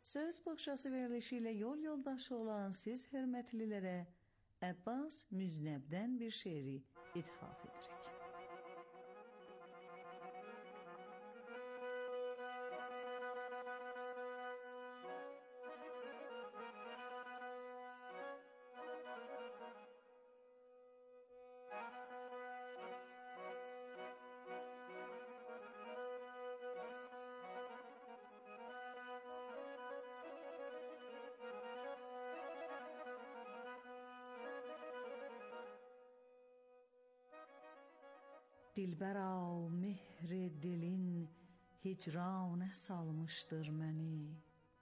Söz boğçası verilişiyle yol yoldaşı olan siz hürmetlilere Abbas Müzneb'den bir şiiri ithaf ederek. Dilbera mehر dilin hicrana salmıştır məni.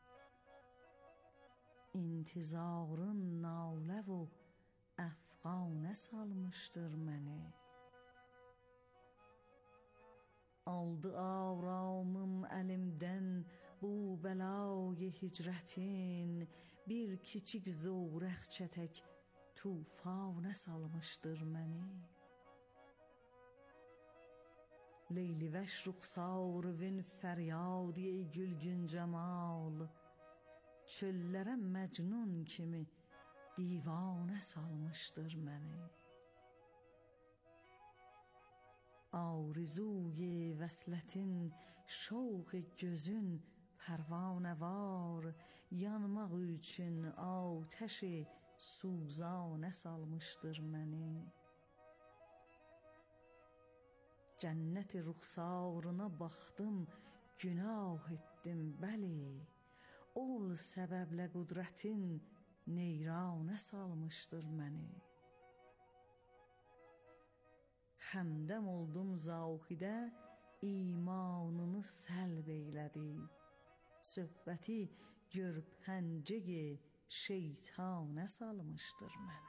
İntizarın nalə və əfqana salmıştır məni. Aldı aramım əlimdən bu bəlayı hicrətin, bir kiçik zorəq çətək tufana salmıştır məni. Leyli vəş ruxsarvin fəryadi ey gülgün cəmal, çöllərə məcnun kimi divanə salmışdır məni. Arzuy vəslətin şoq gözün pərvanə var, yanmaq üçün atəşi suzanə salmışdır məni. Cənnət-i ruxsarına baxdım, günah etdim bəli, ol səbəblə qudrətin neyranə salmışdır məni. Həmdəm oldum zauhidə, imanını səlb eylədi, söhbəti görpəncəyi şeytanə salmışdır məni.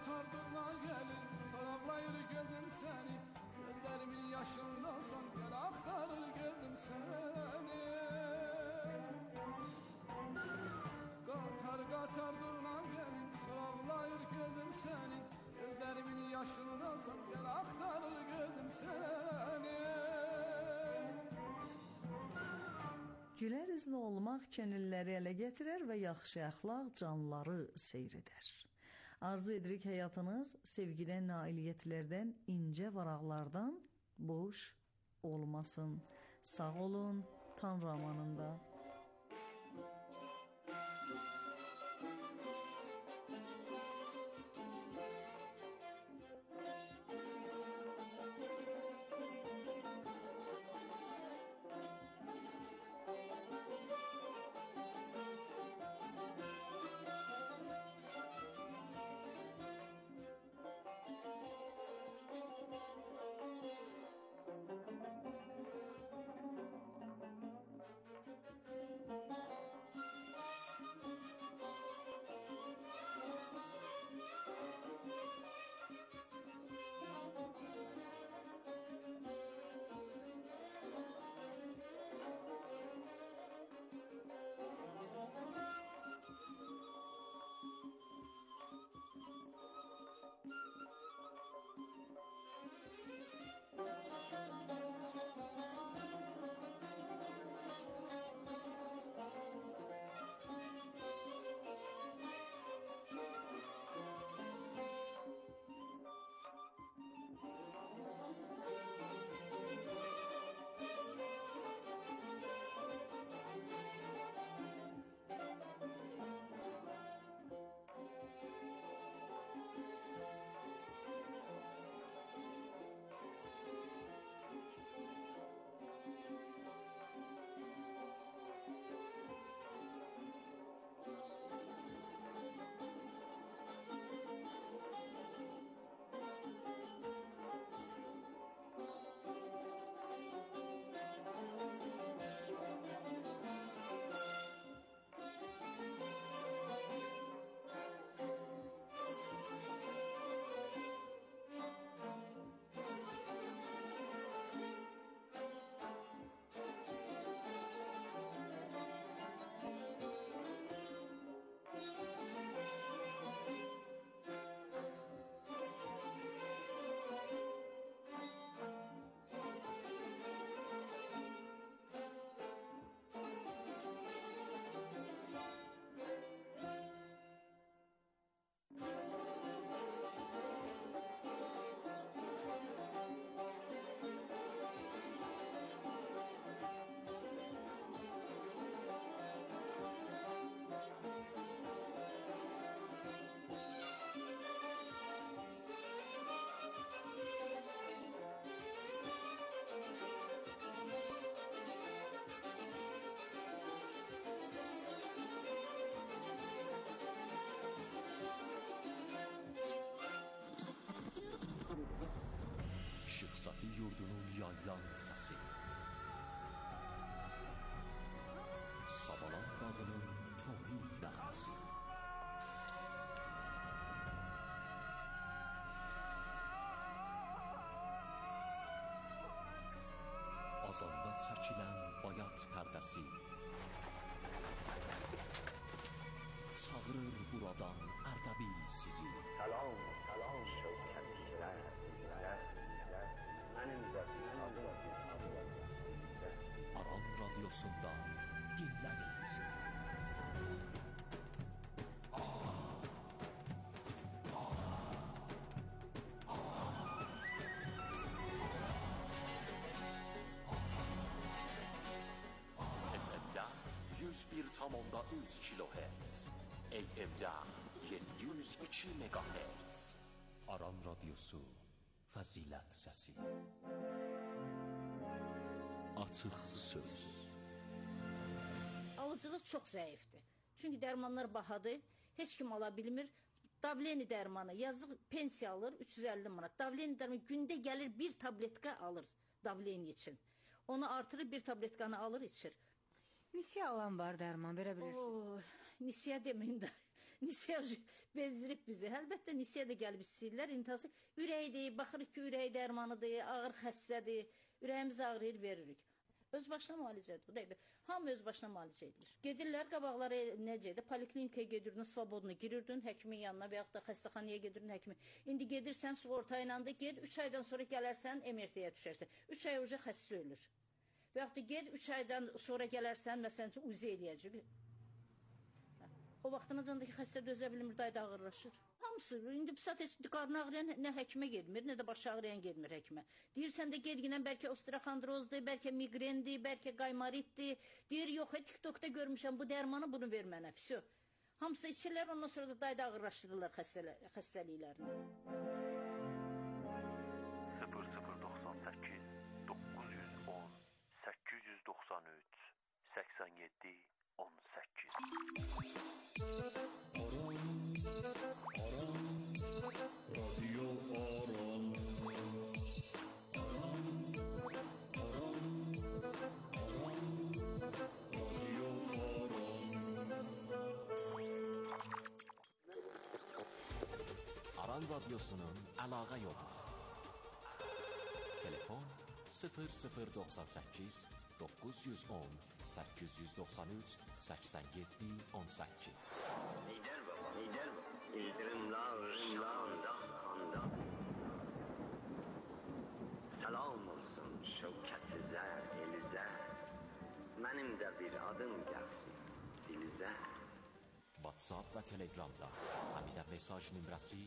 qatardıqla gəlin, saraqlayır gözüm səni, gözlərimin yaşındasan, gəl axtarır gözüm səni. Qatar durma gəlin, saraqlayır gözüm səni, gözlərimin yaşındasan, gəl axtarır gözüm səni. Gülər üzlü olmaq könülləri ələ gətirər və yaxşı əxlaq canlıları seyr edər. Arzu edirik həyatınız sevgidən, nailiyyətlərdən, incə varaqlardan boş olmasın. Sağ olun, Tanrı amanında. Safi yurdunun yaylan səsi, Savalan dağının tavhid nəğməsi, azanda çəkilən bayat pərdəsi, çağırır buradan Ərdəbil sizi. Salam, salam şövkətliklər, mənim də bir adım. Aran radyosundan dinləyin bizi. FM'də 101,3 kHz, AM'də 702 MHz. Aran radyosu, fəzilət səsi. Açıq söz. Alıcılıq çox zəifdir. Çünki dərmanlar bahadır, heç kim ala bilmir. Davleni dərmanı, yazıq pensiya alır 350 manat. Davleni dərmanı gündə gəlir bir tabletka alır davleni için. Onu artırır bir tabletkanı alır içir. Nisiyə alan var dərman verə bilirsiniz? Nisiyə deməyin də. Nisiya bezdirib bizi. Əlbəttə nisiya da gəlib istəyirlər. İntihası ürəkdir, baxırıq ki, ürək dərmanıdır, ağır xəstədir. Ürəyimiz ağrıyır, veririk. Öz başına müalicədir. Bu da hamı öz başına müalicə edilir. Gedirlər, qabaqları necədir? Poliklinikaya gedirdin, svobodunu girirdin, həkimin yanına və yaxud da xəstəxanaya gedirdin, həkimin. İndi gedirsən, sığorta ilə də ged, 3 aydan sonra gələrsən, MRT-yə düşərsən. 3 ay uca xəstə ölür. Və yaxud da ged, 3 aydan sonra gələrsən, məsələn üçün uzi eləyəcək. O vaxtınacandakı xəstə dözə bilmir, dayda ağırlaşır. Hamısı, indi psat heç qarnı ağrıyan nə həkimə gedmir, nə də baş ağrıyan gedmir həkimə. Deyirsən də gedginən bəlkə osteoxondrozdur, bəlkə migrendir, bəlkə qaymaritdir. Deyir, yox, TikTokda görmüşəm, bu dərmanı bunu ver mənə, vəsə. Hamısı içirlər, ondan sonra da dayda ağırlaşdırırlar xəstəliklərini. 0098 910 893 87 18 Aran Radyosu'nun əlaqə yolu. Telefon 0098 910 893 87 18. Lider baba, lider baba. İldırımlarında handa. Salam olsun şevketizə, elizə. Mənim də bir adım gəlsin dilizə. WhatsApp və Telegramda Həmidə mesaj nömrəsi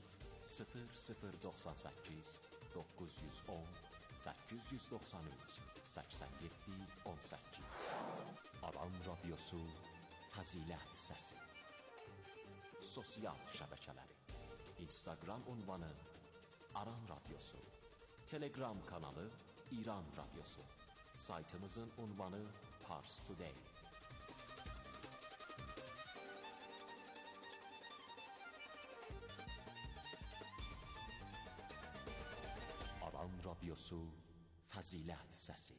0098 910 893 87 18. Aran Radyosu Fəzilət Səsi. Sosial şəbəkələri: Instagram ünvanı Aran Radyosu, Telegram kanalı İran Radyosu, saytımızın ünvanı Pars Today. Aran Radyosu Fəzilət Səsi.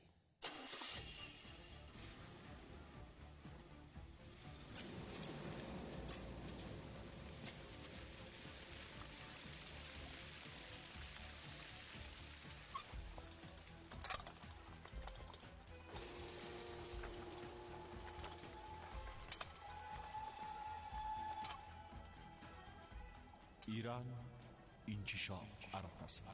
İran inkişaf arafasında.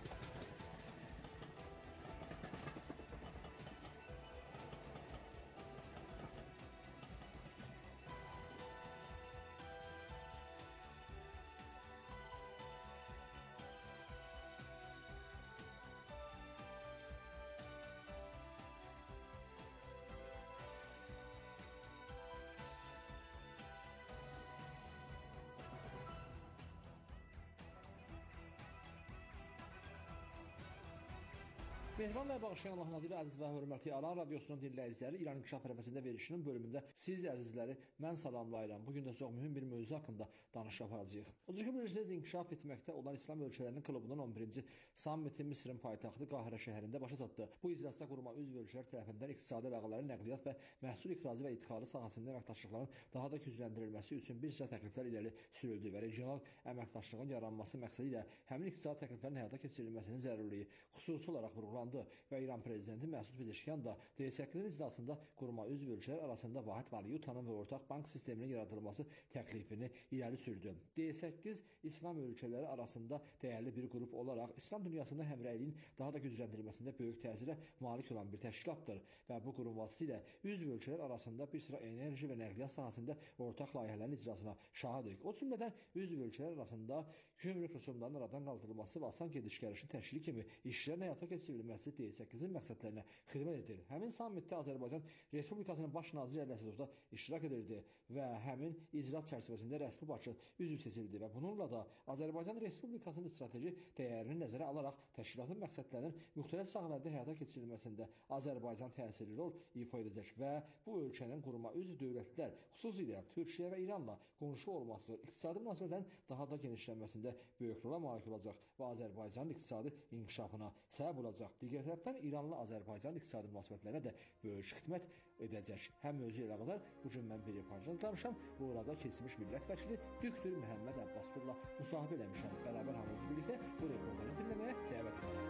Mehriban və bağışlayan Allahın adıyla əziz və hörmətli Aran Radyosunun dinləyiciləri, İran İnkişaf Ərəfəsində verişinin bölümündə siz əzizləri mən salamlayıram. Bugün də çox mühüm bir mövzu haqqında danışıq aparacağıq. Odur ki, bilirsiniz, inkişaf etməkdə olan İslam ölkələrinin klubunun 11-ci sammiti Misrin paytaxtı Qahirə şəhərində başa çatdı. Bu iclasda quruma üzv ölkələr tərəfindən iqtisadi əlaqələrin, nəqliyyat və məhsul ixracı və idxalı sahəsində əməkdaşlıqların daha da gücləndirilməsi üçün bir sıra təkliflər irəli sürüldü və regional əməkdaşlığın yaranması məqsədi ilə həmin iqtisadi təkliflərin həyata keçirilməsinin zəruriliyi xüsusi olaraq vurğulandı və İran prezidenti Məsud Pezeşkiyan da D8-in iclasında quruma üzv ölkələr arasında vahid valyutanın və ortaq bank sisteminin yaradılması təklifini irəli sürdü. D8 İslam ölkələri arasında dəyərli bir qrup olaraq İslam dünyasında həmrəyliyin daha da gücləndirilməsində böyük təsirə malik olan bir təşkilatdır və bu qurum vasitəsilə üzv ölkələr arasında bir sıra enerji və nəqliyyat sahəsində ortaq layihələrin icrasına şahidik. O cümlədən üzv ölkələr arasında gömrük rüsumlarının aradan qaldırılması və asan gediş-gəlişin təşkili kimi işlərin həyata keçirilməsi D8-in məqsədlərinə xidmət edir. Həmin sammitdə Azərbaycan Respublikasının baş naziri Ələsədovda iştirak edirdi və həmin icraat çərçivəsində rəsmi Bakı üzv seçildi və bununla da Azərbaycan Respublikasının strateji dəyərini nəzərə alaraq təşkilatın məqsədlərinin müxtəlif sahələrdə həyata keçirilməsində Azərbaycan təsirli rol ifa edəcək və bu ölkənin quruma üzv dövlətlər, xüsusilə Türkiyə və İranla qonşu olması iqtisadi münasibətlərin daha da genişlənməsində böyük rola malik olacaq və Azərbaycanın iqtisadi inkişafına səbəb olacaq. Digər tərəfdən İranla Azərbaycan iqtisadi münasibətlərinə də böyük xidmət edəcək. Həm özü ilə qədər bu gün mən bir reportajda danışam. Bu arada keçmiş millət vəkili Dr. Məhəmməd Abbasovla müsahibə eləmişəm. Bərabər hamımız birlikdə bu reportajı dinləməyə dəvət edirəm.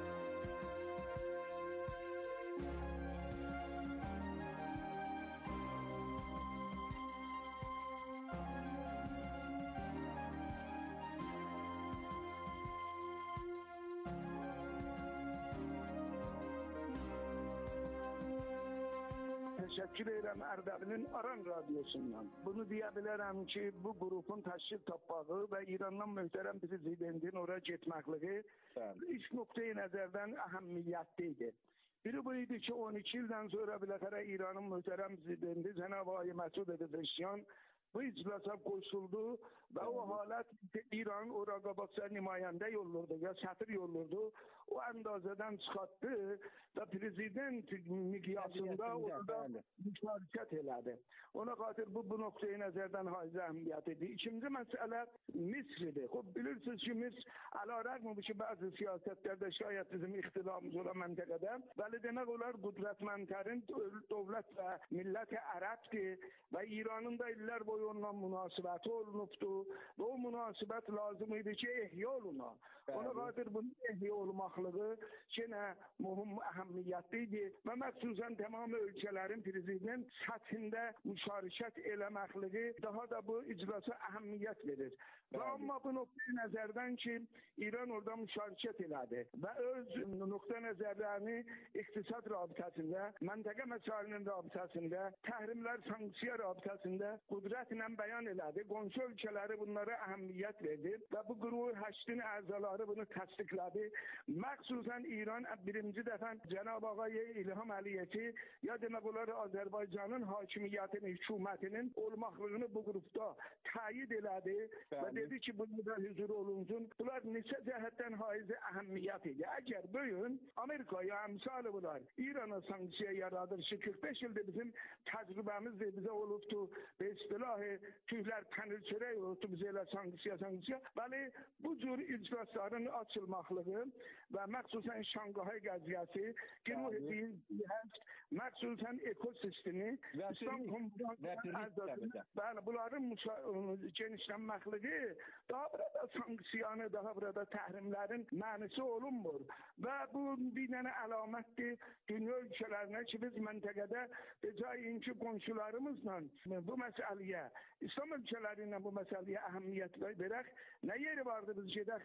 Təşəkkür edirəm Ərdəbilin Aran radiosundan. Bunu deyə bilərəm ki, bu qrupun təşkil tapmağı və İrandan möhtərəm prezidentin oraya getməkliyi üç nöqteyi nəzərdən əhəmiyyətli idi. Biri bu idi ki, 12 ildən sonra biləxərə İranın möhtərəm prezidenti Cənab Ali Məsud Pezeşkiyan bu iclasa qoşuldu və o halət İranın o rəqabətçi nümayəndə yollurdu ya səfir yollurdu. O əndazədən çıxartdı və prezident miqyasında orada müşarikət elədi. Ona xatir bu nöqteyi nəzərdən haizə əhəmiyyət idi. İkinci məsələ Misrdir. Bilirsiniz ki, Misr əlarəqmə bu ki, bəzi siyasətlərdə şayət bizim ixtilafımız olan məntəqədə, bəli demək olar qudrətməndlərin dövlət və millət-i ərəbdir və İranın da illər boyu ondan münasibəti olunubdur və o münasibət lazım idi ki, ehya oluna. Ona xatir bunun ehya olmaqlığı yenə mühüm əhəmiyyətli idi və məxsusən tamam ölkələrin prezident səthində müşarikət eləməkliyi daha da bu iclasa əhəmiyyət verir. Və amma bu nöqtə nəzərdən ki, İran orada müşarikət elədi və öz nöqtə nəzərlərini iqtisad rabitəsində, məntəqə məsəlinin rabitəsində, təhrimlər, sanksiya rabitəsində qudrətlə bəyan elədi. Qonşu ölkələri bunlara əhəmiyyət verdi və bu qrup 8-in əzaları bunu təsdiqlədi. Məxsusən İran birinci dəfə Cənab Ağay İlham Əliyev'i ya demək olar Azərbaycanın hakimiyyətinin, hökumətinin olmaqlığını bu qrupda təyid elədi və dedi ki, burada hüzur olunsun. Bunlar neçə cəhətdən haizə əhəmiyyət idi. Əgər bugün Amerikaya əmsalı bunlar İrana sanksiya yaradır ki, 45 ildir bizim təcrübəmizdir, bizə olubdur, və istilahı tüylər pənir çörək olubdur, bizə elə sanksiya. Bəli, bu cür iclasların açılmaqlığı və məxsusən Şanqay qəziyyəsi, məxsusən ekosistemi, İslam Komitəsinin bunların genişlənməkliyi daha burada sanksiyanı, daha burada təhrimlərin mənisi olunmur. Və bu bir dənə əlamətdir dünya ölkələrinə ki, biz məntəqədə decayin ki, qonşularımızla bu məsələyə, İslam ölkələri ilə bu məsələyə əhəmiyyət verək, nə yeri vardı biz gedək,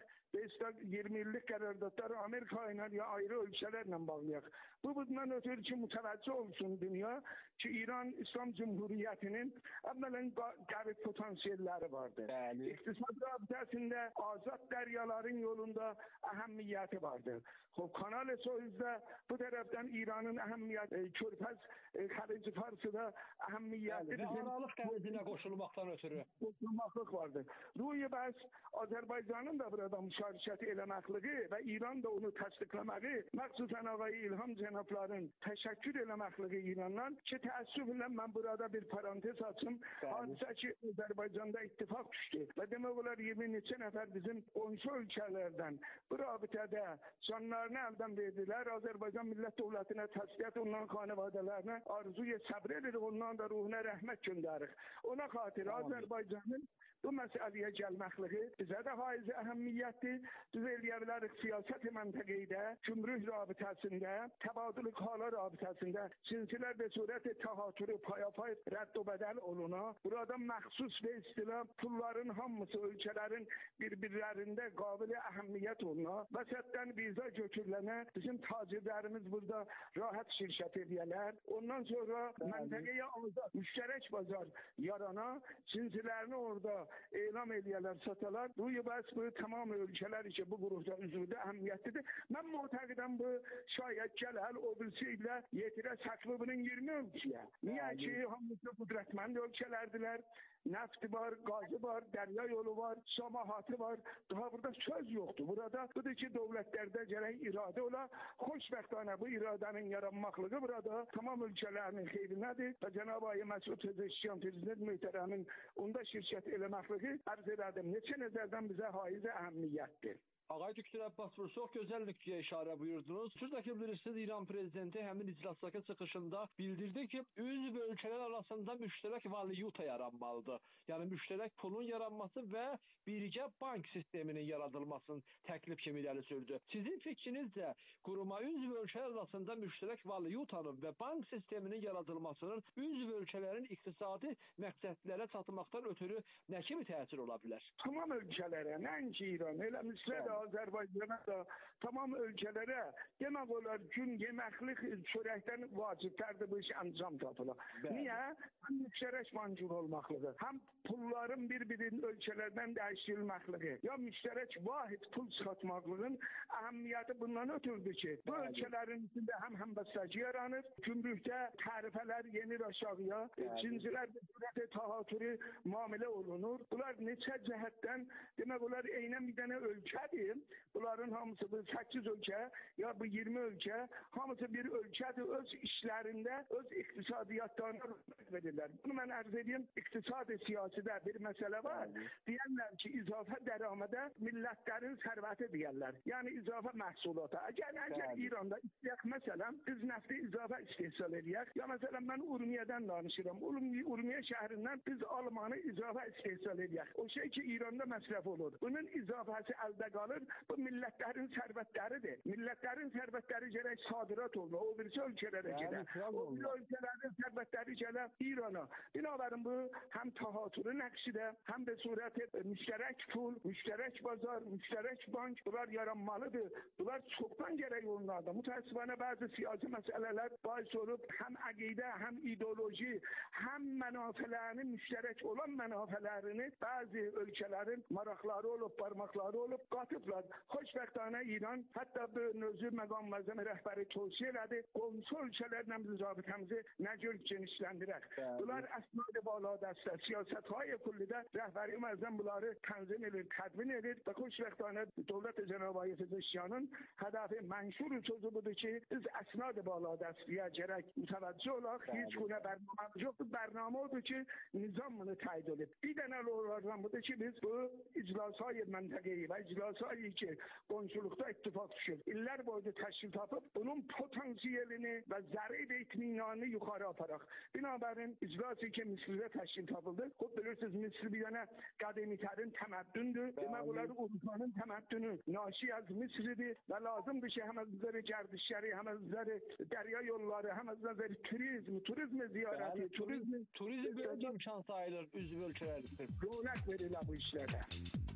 20 illik qərardatları Amerika ilə ya ayrı ölkələrlə bağlayaq. Bu bundan ötürü ki, mütəvəccüh olsun dünya ki, İran İslam Cumhuriyyətinin əvvələn qəvi potansiyelləri vardır. İqtisad rabitəsində azad dəryaların yolunda əhəmiyyəti vardır. Kanal-ı Suezdə bu tərəfdən İranın əhəmiyyəti, Körfəz Xəlici Farsıda əhəmiyyəti və Aralıq dənizinə qoşulmaqdan ötürü qoşulmaqlıq vardır. Ruhi bəs Azərbaycanın da burada müşarikət eləməkliyi və İran da onu təsdiqləməyi, məxsusən Ağay İlham cənabların təşəkkür eləməkliyi İrandan ki, təəssüflə mən burada bir parantez açım. Hadisə ki, Azərbaycanda ittifaq düşdü və demək olar 20 neçə nəfər bizim qonşu ölkələrdən bu rabitədə canlarını əldən verdilər. Azərbaycan millət dövlətinə təsdiq ondan xanavadələrinə arzuya səbr edirik, ondan da ruhuna rəhmət göndərik. Ona xatir Azərbaycanın bu məsələyə gəlməkliyi bizə də haiz əhəmiyyətdir. Biz eləyə bilərik siyasət məntəqədə, gümrük rabitəsində, təbadül kala rabitəsində silsilər və surət təhatürü payapay rədd o bədəl oluna. Burada məxsus və istilah pulların hamısı ölkələrin bir-birlərində qabili əhəmiyyət oluna. Vəsətdən viza götürülənə bizim tacirlərimiz burada rahat şirkət edələr. Ondan sonra məntəqəyə azad, müştərək bazar yarana, silsilərini orada elam edələr, satalar. Bu bəs bu tamam ölkələr ki, bu qrupda üzvüdə əhəmiyyətlidir. Mən mütəqidəm bu şayət gələr, o birisi ilə yetirə saklı bunun 20 ölkəyə. Niyə ki, hamısı qudrətmənd ölkələrdilər. Nefti var, gazı var, dərya yolu var, samahatı var. Daha burada söz yoxdur. Burada budur ki, dövlətlərdə gərək iradə ola. Xoşbəxtانه bu iradənin yaranmaqlığı burada tamam ölkələrin xeyrinədir. Və Cənab Ali Məsud Pezeşkiyan prezident möhtərəmin onda şirkət eləməkliyi ərz elədim. Neçə nəzərdən bizə haiz əhəmiyyətdir. Ağay Doktor Abbas Bur, çox gözəl nöqtəyə işarə buyurdunuz. Siz də ki bilirsiniz, İran prezidenti həmin iclasdakı çıxışında bildirdi ki, üzv ölkələr arasında müştərək valyuta yaranmalıdır. Yəni müştərək pulun yaranması və birgə bank sisteminin yaradılmasının təklif kimi irəli sürdü. Sizin fikrinizcə quruma üzv ölkələr arasında müştərək valyutanın və bank sisteminin yaradılmasının üzv ölkələrin iqtisadi məqsədlərə çatmaqdan ötürü nə kimi təsir ola bilər? Tamam ölkələrə, nəinki İran, elə Misrə də, Azərbaycana da, tamam ölkələrə demək olar gün yeməklik çörəkdən vaciblərdir bu iş ancam tapılır. Niyə? Həm müştərək bankır olmaqlıdır, həm pulların bir-birinin ölkələrdən dəyişdirilməklidir. Ya müştərək vahid pul çıxartmaqlığın əhəmiyyəti bundan ötürdür ki, bu ölkələrin içində həm həmbəstəki yaranır, gümrükdə tərifələr yenir aşağıya, cinsilər bir tahatürü müamilə olunur. Bunlar neçə cəhətdən demək olar eynən bir dənə ölkədir. Bunların hamısı bu 8 ölkə ya bu 20 ölkə hamısı bir ölkədir. Öz işlərində, öz iqtisadiyyatlarına verirlər. Bunu mən ərz edeyim, iqtisadi siyasidə bir məsələ var. Deyərlər ki, izafə dəramədə millətlərin sərvəti deyərlər. Yəni izafə məhsulata. Əgər İranda istəyək məsələn, biz nəfti izafə istehsal edəyək. Ya məsələn, mən Urmiyədən danışıram. Urmiyə şəhərindən biz almanı izafə istehsal edəyək. O şey ki, İranda məsrəf olur. Bunun izafəsi əldə qalır. Bu millətlərin sərvətləridir. Millətlərin sərvətləri gərək sadirat olma. O birisi ölkələrə gedə. O bir ölkələrin sərvətləri gələ İrana. Binabərin bu həm tahatürün əksidə, həm də surət müştərək pul, müştərək bazar, müştərək bank bunlar yaranmalıdır. Bunlar çoxdan gərək onlarda. Mütəəssifانه bəzi siyasi məsələlər bahis olub həm əqidə, həm ideoloji, həm mənafələrini müştərək olan mənafələrini bəzi ölkələrin maraqları olub, parmaqları olub, qatıblar. Xoşbəxtانه İran hətta bu növzü məqam məzəm rəhbəri tövsiyə elədi. Qonşu ölkələrlə biz rabitəmizi nə cür genişləndirək. Bunlar əsnad baladəstə, siyasətهای kullidə rəhbəri məzəm bunları tənzim edir, tədvin edir və xoşbəxtانه dövlət Cənab-ı Pezeşkiyanın hədəfi mənşur sözü budur ki, biz əsnad baladəstliyə gərək mütəvəccə olaq. Heç günə bərnamə yoxdur. Bərnamə odur ki, nizam bunu təyin edib. Bir dənə olardan budur ki, biz bu iclashay məntəqəyi və iclasayı ki, qonşuluqda ittifaq düşür. İllər boyunca təşkil tapıb, bunun potansiyelini və zərib itminanını yuxarı aparaq. Binabərin iclası ki, Misirdə təşkil tapıldı. Xub bilirsiniz, Misir bir dənə qədimiklərin təməddündür. Demək olar Urfanın təməddünü naşi az Misirdir və lazımdır ki, həm azları gərdişləri, həm azları dərya yolları, həm azları turizm ziyarəti, turizm bir imkan sayılır üzv ölkələrdə. Rönək verirlər bu işlərdə.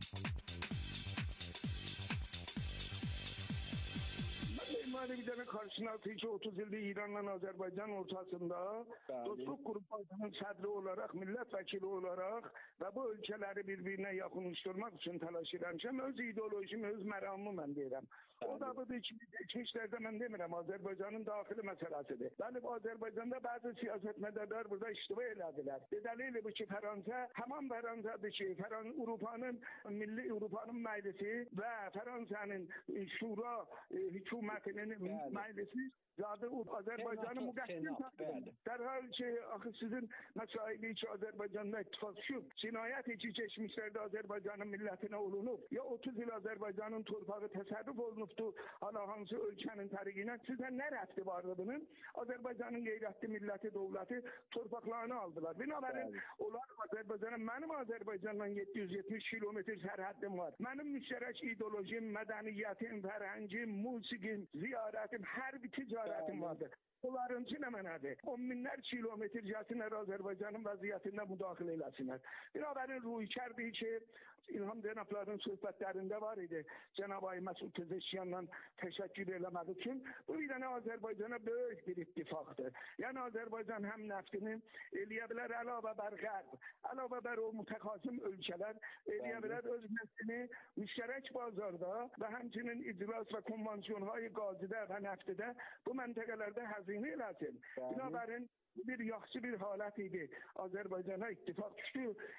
Bir tane karşılaştı ki 30 yıldır İran'la Azerbaycan ortasında dostluk gruplarının sədri olarak, milletvekili olarak ve bu ülkeleri birbirine yakınlaştırmak için telaş ederim. Öz ideolojim, öz məramımı mən deyirəm. O da budur ki, geçmişlerde mən demirəm, Azerbaycanın daxili məsələsidir. Bəli, Azerbaycanda bazı siyasetmedarlar burada iştiba elədilər. Dedəliyle bu ki, Fransa, həman Fransa'dır ki, Avrupanın məclisi və Fransa'nın şura hükümetinin meclisi zaten Azerbaycan'ın müqəssir takdir. Derhal ki, axı sizin məsaili ki, Azerbaycan'da ittifak şu, cinayət ki, geçmişlerde Azerbaycan'ın milletine olunub. Ya 30 yıl Azerbaycan'ın torpağı təsərrüf olunubdu, hala hansı ölkənin təriqinə. Sizdən nə rəfti vardı bunun? Azerbaycan'ın qeyrətli milləti, dövləti torpaqlarını aldılar. Binabərin, onlar Azerbaycan'a, mənim Azerbaycan'dan 770 kilometr sərhəddim var. Mənim müştərək ideolojim, mədəniyyətim, fərhəngim, musiqim, ziyarətim, hər bir ticarətim vardır. Onların için hemen hadi. 10 binler kilometre gelsinler Azerbaycan'ın vaziyetinde müdahale eləsinler. Binabərin Ruhikərdir ki, İlham Zeynep'lerin söhbətlərində var idi. Cenab-ı Məsud Pezeşkiyanla təşəkkür eləmək üçün. Bu bir dənə Azerbaycan'a böyük bir ittifaqdır. Yəni Azerbaycan həm nəftini eləyə bilər əlavə bər qərb, əlavə bər o mütəxasim ölkələr eləyə bilər öz nəftini müştərək bazarda və həmçinin iclas və konvansiyonهای qazidə və nəftidə bu məntəqələrdə həzine eləsin. Binabərin bir yaxşı bir halət idi. Azərbaycana ittifaq düşdü.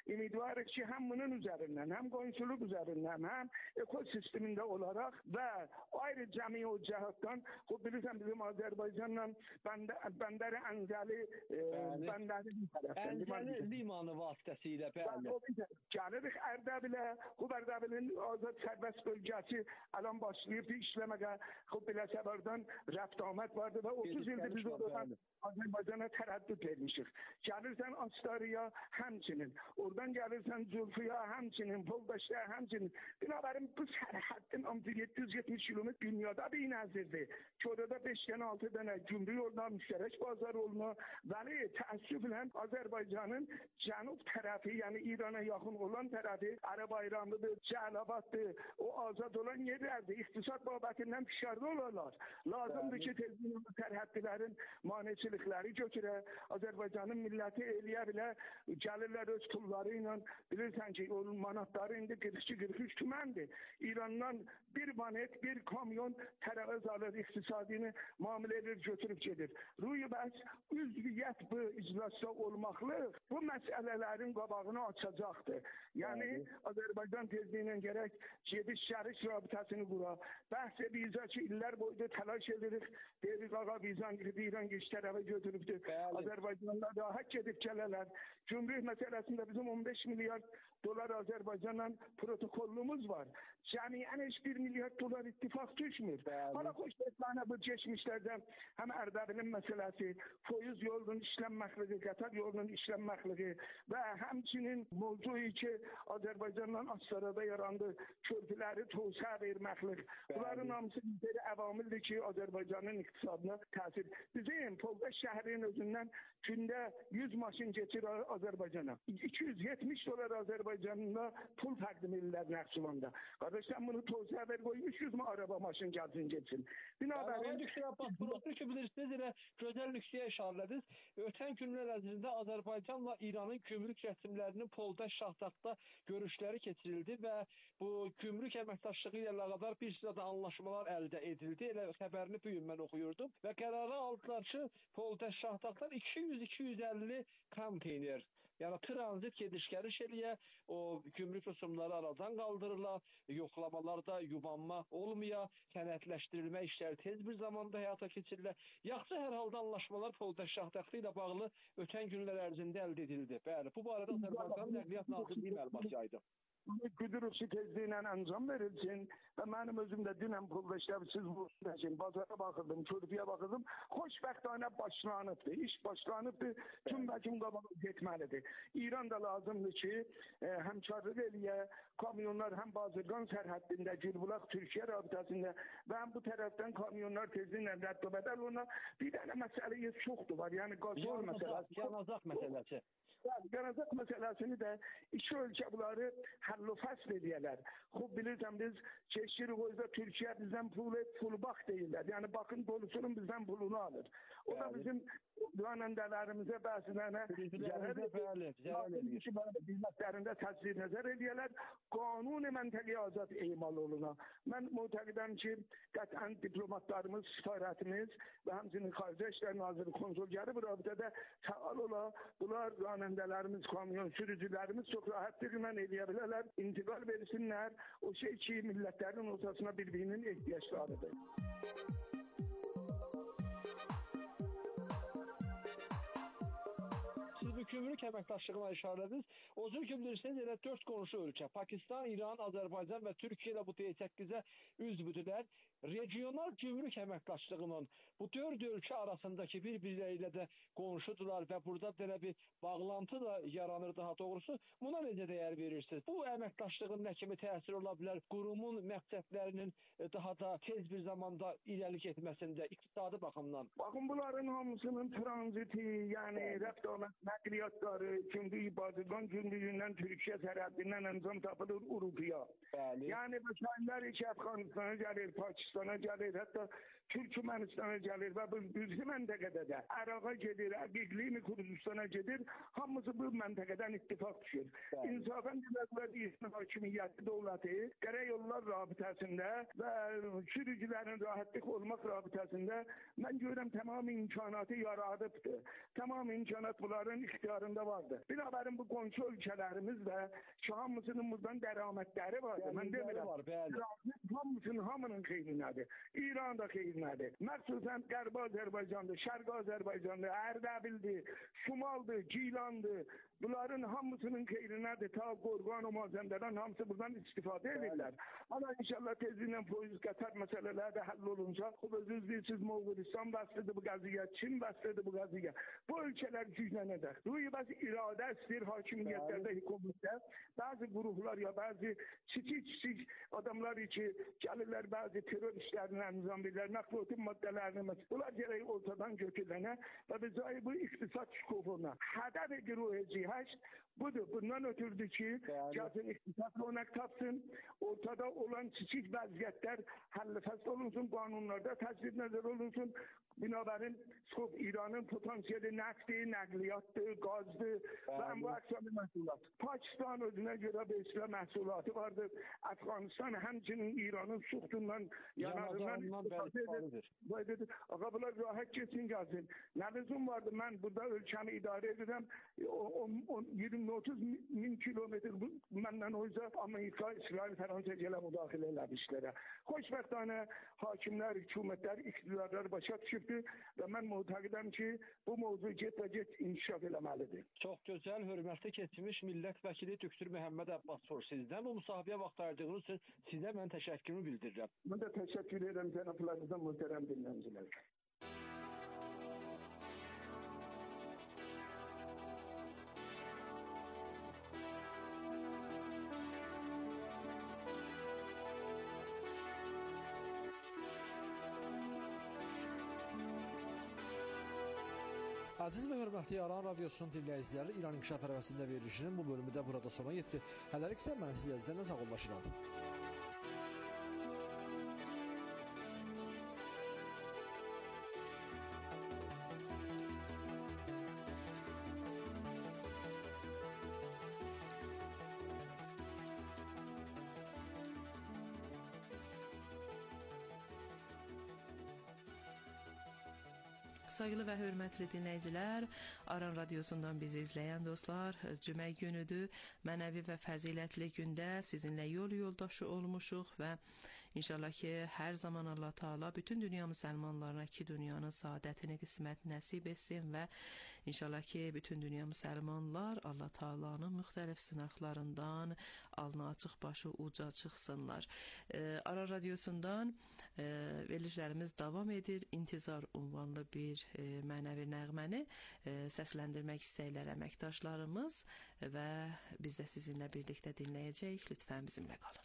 ümidvarıq ki, hem bunun üzerinden, hem konsoluk üzerinden, hem ekosisteminde olarak ve ayrı cemi o cihattan, bu bilirsen bizim Azerbaycan'la Bəndər Əncəli Bəndərin tərəfdən. Əncəli limanı vasitəsilə, bəli. Gəlirik Ərdəbilə, bu Ərdəbilin azad sərbəst bölgəsi alan başlayıb işləməyə, bu bilə səbərdən rəft amət vardı və 30 ildir biz oradan Azərbaycana tərəddüd vermişik. Gəlirsən Astarıya, həmçinin. Oradan gəlirsən Zülfiya, həmçinin. Poldaşya, həmçinin. Binabərin bu sərhəddin 770 kilometr dünyada bir nəzirdir. Ki orada 5 dənə, 6 dənə gümrük yoluna, müştərək bazar yoluna. Bəli, təəssüflə Azərbaycanın cənub tərəfi, yəni İrana yaxın olan tərəfi, Ərəb Bayramıdır, Cəlabaddır, o azad olan yerlərdir. İqtisad babətindən fişarlı olarlar. Lazımdır ki, tezliyin bu sərhəddilərin maneçilikləri götürə, Azərbaycanın milləti eləyə bilə, gəlirlər öz pulları ilə, bilirsən ki, o manatları indi 42-43 tüməndir. İrandan bir manet, bir kamyon tərəvəz alır, iqtisadini müamilə edir, götürüb gedir. Ruyu bəs üzviyyət bu iclasda olmaqlıq bu məsələlərin qabağını açacaqdır. Yəni Azərbaycan tezliyinə gərək gediş-gəliş rabitəsini qura. Bəhs edəcək ki, illər boyda təlaş edirik. Deyirik, ağa vizan girdi, İran geç tərəfə götürübdür. Azərbaycanlar rahat gedib gələrlər. Cümhuriyet məsələsində bizim 15 milyar dolar Azərbaycanla protokollumuz var. Cəmiyyən heç 1 milyar dolar ittifak düşmür. Hala xoşbəxtlərinə bu geçmişlərdən həm Ərdəbilin məsələsi, foyuz yolunun işlənməkliği, qatar yolunun işlənməkliği və həmçinin mövzui ki, Azərbaycanla Astarada yarandı, körpüləri tövsiyə verməkliq. Bunların hamısı bir əvamildir ki, Azərbaycanın iqtisadına təsir. Bizim Poldaş şəhərinin özündən gündə 100 maşın geçir Azərbaycana. 270 dolar Azərbaycanına pul təqdim edirlər Nəxçıvanda. Qardaşlar bunu tövsiyə ver qoy 300 mi araba maşın gəlsin geçsin. Binabərin Burası ki bilirsiniz elə gözəl nüqtəyə işarələdiniz. Ötən günlər ərzində Azərbaycanla İranın gümrük rəsmlərinin Poldaş Şahdaqda görüşləri keçirildi və bu gümrük əməkdaşlığı ilə əlaqədar bir sıra da anlaşmalar əldə edildi. Elə xəbərini bu gün mən oxuyurdum və qərara aldılar ki, Poldaş Şahdaqdan 200-250 konteyner, yəni tranzit gediş-gəliş eləyə, o gümrük rüsumları aradan qaldırırlar, yoxlamalarda yubanma olmaya, sənədləşdirilmə işləri tez bir zamanda həyata keçirilir. Yaxşı hər halda anlaşmalar Poldaş Şahdaqlı ilə bağlı ötən günlər ərzində əldə edildi. Bəli, bu barədə Azərbaycan Nəqliyyat Nazirliyi məlumat yaydı. Güdürüksü tezliğiyle anzam verilsin ve benim özüm de dünən Poldaşlar siz bu bazara bakırdım, körpüye bakırdım. Xoşbəxtane başlanıbdı, iş başlanıbdı, tüm bəkim qabağa getməlidir. İran da lazımdır ki, həmkarlıq eləyə, kamyonlar hem Bazırgan sərhəddində, Gülbulaq Türkiye rabitəsində və hem bu tərəfdən kamyonlar tezliğiyle rəddəbədəl ona bir dənə məsələyə çoxdur var. Yəni qazol məsələsi. Yanacaq məsələsi. Yanacaq məsələsini də iki ölkə bunları həll fəsl edəyələr. Xub bilirsən biz çeşirik o yüzden Türkiye bizden pul bak deyirlər. Yəni bakın dolusunun bizden pulunu alır. O da bizim rənəndələrimizə bəzilərinə zərər edir. Hizmətlərində təsvir nəzər edəyələr. Qanun məntəqi azad emal oluna. Mən mütəqidəm ki, qətlən diplomatlarımız, sifarətimiz və həmçinin Xarici İşlər Naziri konsolgəri bu rabitədə fəal ola. Bunlar rənəndələrimiz, kamyon sürücülərimiz çox rahatlıqla eləyə bilərlər. İntiqal versinlər. O şey ki, millətlərin ortasına bir-birinin ehtiyaçlarıdır. Gümrük əməkdaşlığına işarələdiniz. O cür ki bilirsiniz elə 4 qonşu ölkə, Pakistan, İran, Azərbaycan və Türkiyə ilə bu T8-ə üzvdürlər. Regional gümrük əməkdaşlığının bu 4 ölkə arasındakı bir-birləri ilə də qonşudular və burada belə bir bağlantı da yaranır daha doğrusu. Buna necə dəyər verirsiniz? Bu əməkdaşlığın nə kimi təsir ola bilər? Qurumun məqsədlərinin daha da tez bir zamanda irəli getməsində, iqtisadi baxımdan. Bakın bunların hamısının tranziti, yəni rəftarlar, nəqliyyatları, Cümhuriyet Bazırgan Cümhuriyyətindən Türkiyə sərhəddindən əncam tapılır Uruguaya. Yəni vəsaitlər ki Afqanistana gəlir, Pakistana gəlir, hətta Türkmenistana gəlir və bu məntəqədə də Əraqa gedir, İqlimi Kurdistana gedir, hamısı bu məntəqədən ittifak düşür. İnsafən Devletlər Hakimiyyəti dövləti Qarayollar rabitəsində və sürücülərin rahatlıq olmaq rabitəsində mən görürəm tamam imkanatı yaradıbdır. Tamam imkanat bunların ixtiyarında vardı. Binaenaleyh bu qonşu ölkələrimiz də ki, hamısının buradan dəramətləri vardı. Mən demirəm. Hamının xeyrinədir. İran da xeyrinədir. Məxsusən Qərbi Azərbaycandır, Şərqi Azərbaycandır, Ərdəbildir, Şimaldır, Gilandır. Bunların hamısının xeyrinədir. Ta Qorğan o Mazəndədən hamısı buradan istifadə edirlər. Ama inşallah tezliğinden Poyuz Qatar məsələləri də həll olunacaq. Özünüz bilirsiniz, Moğolistan bəslidir bu qəziyə, Çin bəslidir bu qəziyə. Bu ölkələr güclənəcək. Ruhi bəzi iradə istir hakimiyyətlərdə, hükümetdə. Bazı gruplar ya bazı kiçik adamlar ki, gəlirlər bəzi terör işlərinə nizam verirlər, narkotik maddələrini. Bunlar gərək ortadan götürülənə və bizə bu iqtisad şükufuna hədəf edir o cihaz budur. Bundan ötürdü ki, gəlsin iqtisad onak tapsın, ortada olan kiçik vəziyyətlər həll fəsl olunsun, qanunlarda təsir nəzər olunsun. Binaenaleyh İranın potansiyeli nəqdi, nəqliyyatdır, qazdır və bu əksəli məhsulat. Pakistan özünə görə beşlə məhsulatı vardır. Afganistan həmçinin İranın suxtundan, yanarından istifadə edir. Ağa bunlar rahat geçsin gəlsin. Nə lüzum vardı? Mən burada ölkəmi idarə edirəm. 20-30 min kilometr məndən o yüzden Amerika, İsrail, Fransa gələ müdaxilə eləmişlərə. Xoşbəxtانه hakimlər, hükümetlər, iktidarlar başa düşübdür və mən mütəqidəm ki, bu mövzu get inkişaf eləməlidir. Çox gözəl, hörmətli keçmiş millət vəkili Düktur Məhəmməd Abbasov sizdən bu müsahibəyə vaxt ayırdığınız üçün sizə mən təşəkkürümü bildirirəm. Mən də təşəkkür edirəm cənablarınızdan, möhtərəm dinləyicilər. Aziz və hörmətli Aran Radiosunun dinləyiciləri, İran İnkişaf Ərəfəsində verilişinin bu bölümü də burada sona yetdi. Hələlik isə mən sizlərdən sağollaşıram. Sayılı və hörmətli dinləyicilər, Aran Radiosundan bizi izləyən dostlar, cümə günüdür. Mənəvi və fəzilətli gündə sizinlə yol yoldaşı olmuşuq və İnşallah ki, hər zaman Allah Taala bütün dünya müsəlmanlarına iki dünyanın saadətini qismət nəsib etsin və İnşallah ki, bütün dünya müsəlmanlar Allah Taala'nın müxtəlif sınaqlarından alnı açıq, başı uca çıxsınlar. Aran Radiosundan verilişlərimiz davam edir. İntizar ünvanlı bir mənəvi nəğməni səsləndirmək istəklər əməkdaşlarımız və biz də sizinlə birlikdə dinləyəcəyik. Lütfən bizimlə qalın.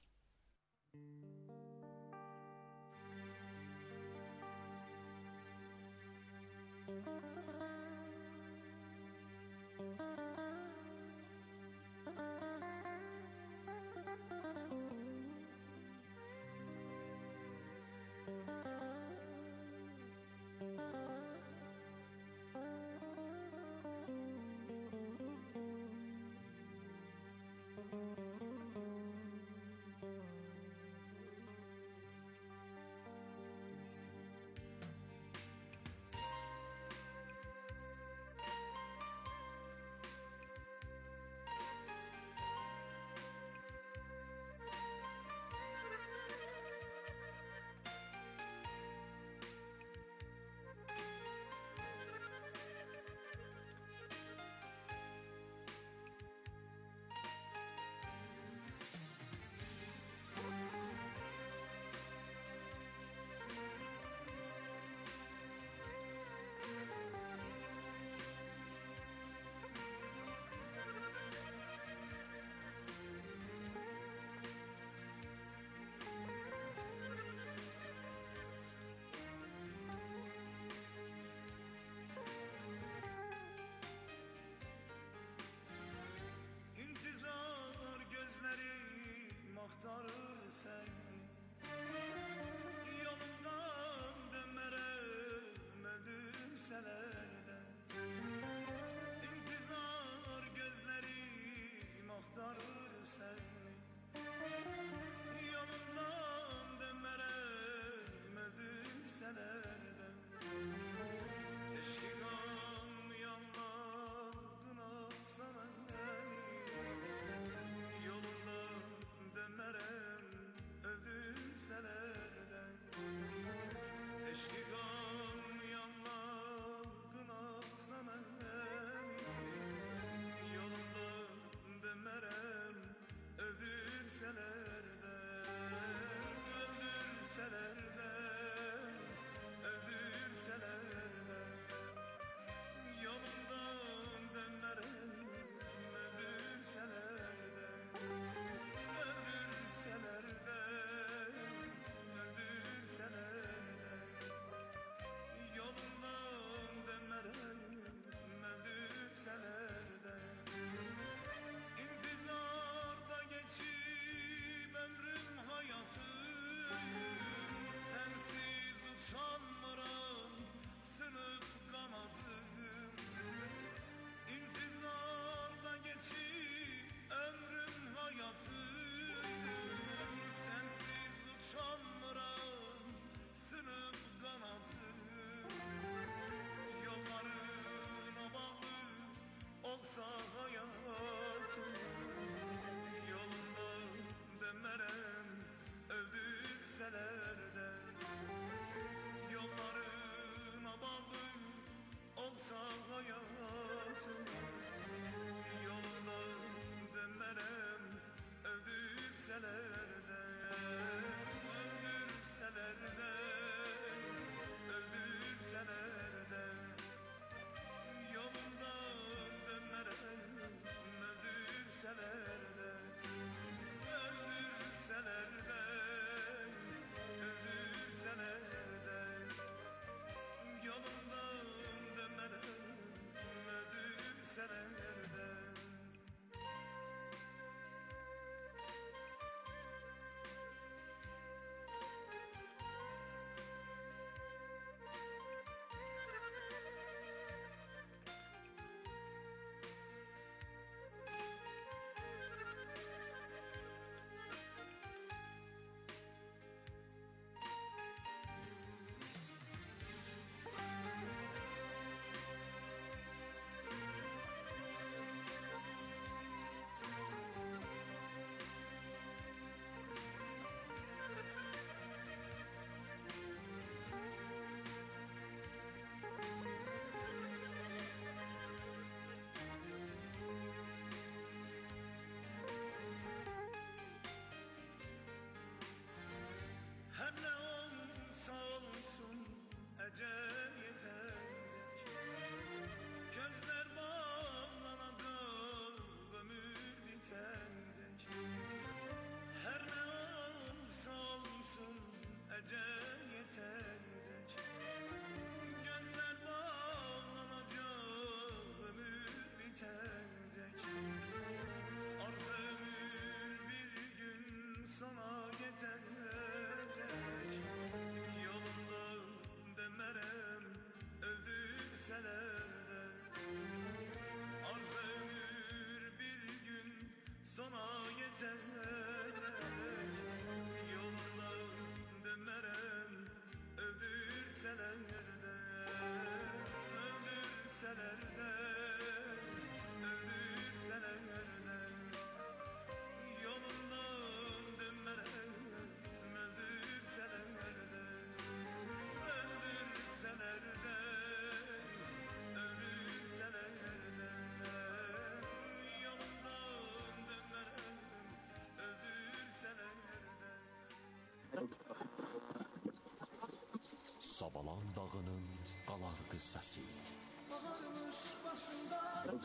Savalan dağının qalar qıssası. Baharmış başında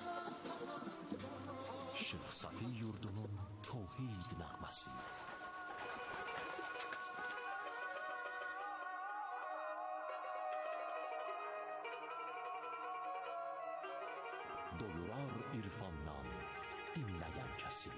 Şıx Safi yurdunun tövhid nəğməsi. Doyurar irfandan dinləyən kəsi.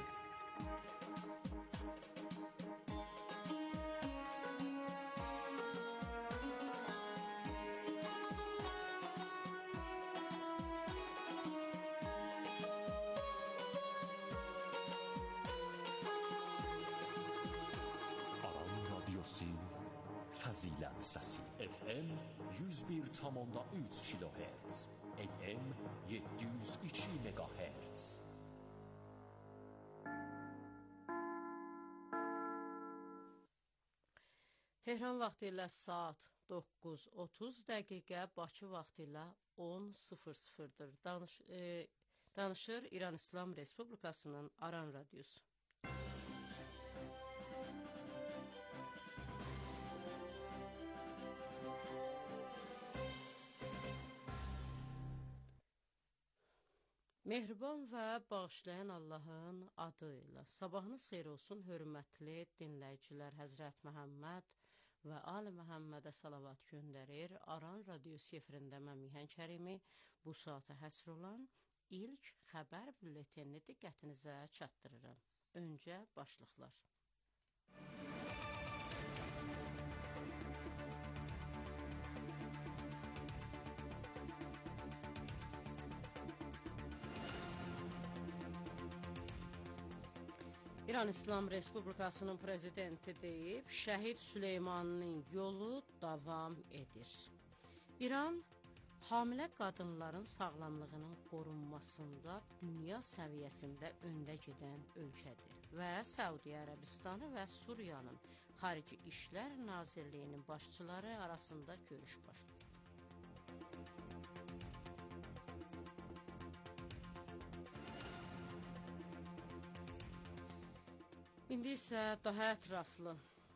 Fəzilət səsi. FM 101,3 kHz, AM 702 MHz. Tehran vaxtı ilə saat 9:30 dəqiqə, Bakı vaxtı ilə 10:00-dır. Danışır İran İslam Respublikasının Aran Radyosu. Mehriban və bağışlayan Allahın adı ilə. Sabahınız xeyir olsun, hörmətli dinləyicilər. Həzrət Məhəmməd və Ali Məhəmmədə salavat göndərir. Aran Radyosu efirində mən Mihan Kərimi bu saata həsr olan ilk xəbər bülletenini diqqətinizə çatdırıram. Öncə başlıqlar. İran İslam Respublikasının prezidenti deyib, şəhid Süleymanın yolu davam edir. İran, hamilə qadınların sağlamlığının qorunmasında dünya səviyyəsində öndə gedən ölkədir və Səudiyyə Ərəbistanı və Suriyanın Xarici İşlər Nazirliyinin başçıları arasında görüş başlayıb. İndi isə daha ətraflı.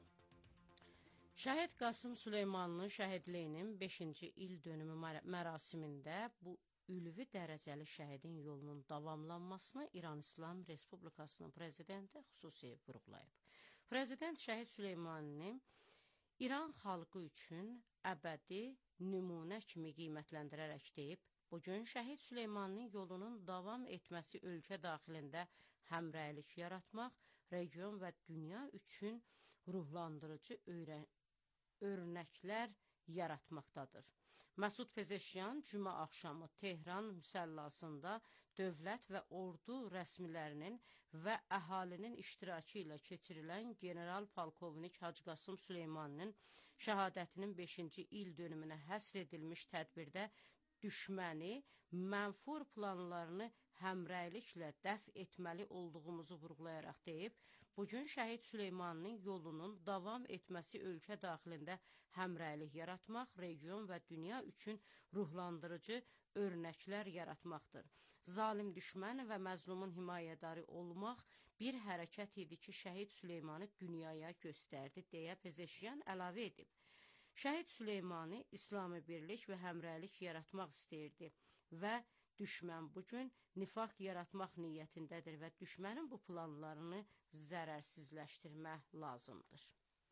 Şəhid Qasım Süleymanın şəhidliyinin 5-ci il dönümü mərasimində bu ülvi dərəcəli şəhidin yolunun davamlanmasını İran İslam Respublikasının prezidenti xüsusi vurğulayıb. Prezident şəhid Süleymanını İran xalqı üçün əbədi nümunə kimi qiymətləndirərək deyib, bugün şəhid Süleymanın yolunun davam etməsi ölkə daxilində həmrəylik yaratmaq, region və dünya üçün ruhlandırıcı örnəklər yaratmaqdadır. Məsud Pezeşyan cümə axşamı Tehran müsəllasında dövlət və ordu rəsmilərinin və əhalinin iştirakı ilə keçirilən General Polkovnik Hacı Qasım Süleymanın şəhadətinin 5-ci il dönümünə həsr edilmiş tədbirdə düşməni, mənfur planlarını həmrəyliklə dəf etməli olduğumuzu vurğulayaraq deyib, bugün şəhid Süleymanın yolunun davam etməsi ölkə daxilində həmrəylik yaratmaq, region və dünya üçün ruhlandırıcı örnəklər yaratmaqdır. Zalim düşmən və məzlumun himayədarı olmaq bir hərəkət idi ki, şəhid Süleymanı dünyaya göstərdi, deyə Pezeşyan əlavə edib. Şəhid Süleymanı İslami birlik və həmrəylik yaratmaq istəyirdi və düşmən bugün nifaq yaratmaq niyyətindədir və düşmənin bu planlarını zərərsizləşdirmək lazımdır.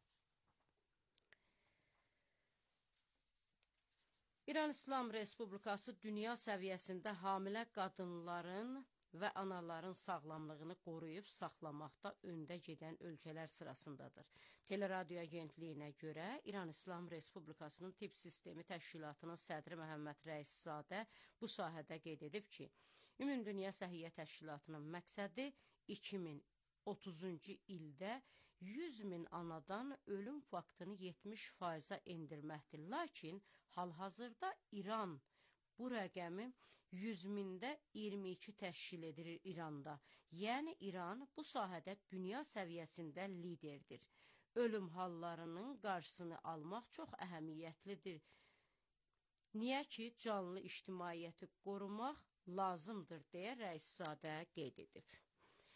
İran İslam Respublikası dünya səviyyəsində hamilə qadınların və anaların sağlamlığını qoruyub saxlamaqda öndə gedən ölkələr sırasındadır. Teleradio agentliyinə görə İran İslam Respublikasının Tibb Sistemi Təşkilatının sədri Məhəmməd Rəiszadə bu sahədə qeyd edib ki, Ümumdünya Səhiyyə Təşkilatının məqsədi 2030-cu ildə 100 min anadan ölüm faktını 70%-a endirməkdir. Lakin hal-hazırda İran bu rəqəmi 100 mində 22 təşkil edir İranda. Yəni İran bu sahədə dünya səviyyəsində liderdir. Ölüm hallarının qarşısını almaq çox əhəmiyyətlidir. Niyə ki, canlı ictimaiyyəti qorumaq lazımdır, deyə Rəiszadə qeyd edib.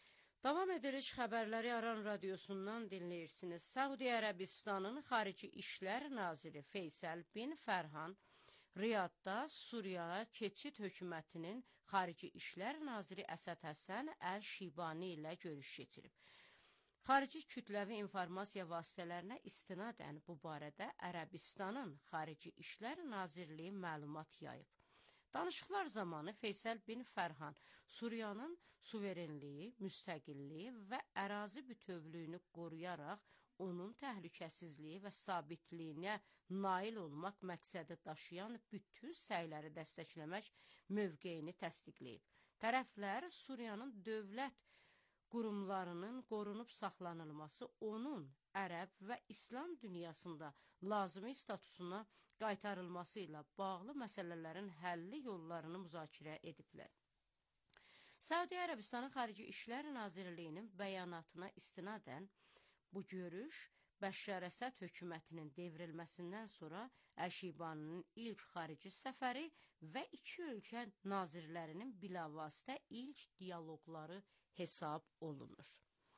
Davam edirik xəbərləri Aran radiosundan dinləyirsiniz. Səudi Ərəbistanın Xarici İşlər Naziri Feysəl bin Fərhan Riyadda Suriya keçid hökumətinin Xarici İşlər Naziri Əsəd Həsən Əl-Şibani ilə görüş keçirib. Xarici kütləvi informasiya vasitələrinə istinadən bu barədə Ərəbistanın Xarici İşlər Nazirliyi məlumat yayıb. Danışıqlar zamanı Feysəl bin Fərhan Suriyanın suverenliyi, müstəqilliyi və ərazi bütövlüyünü qoruyaraq onun təhlükəsizliyi və sabitliyinə nail olmaq məqsədi daşıyan bütün səyləri dəstəkləmək mövqeyini təsdiqləyib. Tərəflər Suriyanın dövlət qurumlarının qorunub saxlanılması, onun ərəb və İslam dünyasında lazımi statusuna qaytarılması ilə bağlı məsələlərin həlli yollarını müzakirə ediblər. Səudi Ərəbistanın Xarici İşlər Nazirliyinin bəyanatına istinadən bu görüş Bəşşər Əsəd hökumətinin devrilməsindən sonra Əl-Şibaninin ilk xarici səfəri və iki ölkə nazirlərinin bilavasitə ilk diyaloqları hesab olunur.